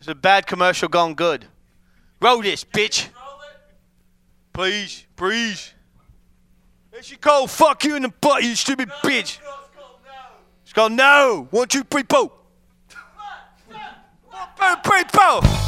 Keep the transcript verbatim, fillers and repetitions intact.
It's a bad commercial gone good. Roll this, bitch. Please, please. There she go. Fuck you in the butt, you stupid bitch. It's called no. One, two, three, four. One, two, three, four.